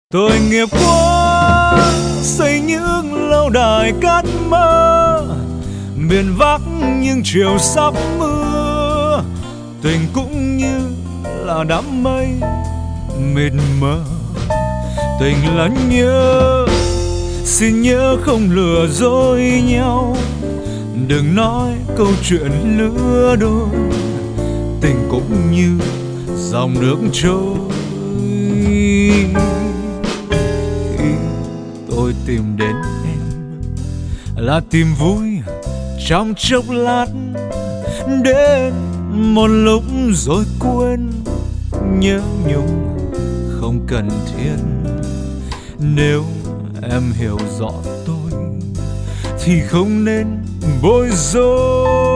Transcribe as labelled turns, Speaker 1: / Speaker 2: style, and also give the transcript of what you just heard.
Speaker 1: Tội nghiệp quá xây những lâu đài cát mơ, miền Bắc nhưng chiều sắp mưa. Tình cũng như là đám mây mịt mờ, tình là nhớ, xin nhớ không lừa dối nhau. Đừng nói câu chuyện lứa đôi, tình cũng như dòng nước trôi. Khi tôi tìm đến em là tìm vui trong chốc lát, đến một lúc rồi quên, nhớ nhung không cần thiết. Nếu em hiểu rõ tôi thì không nên bối rối.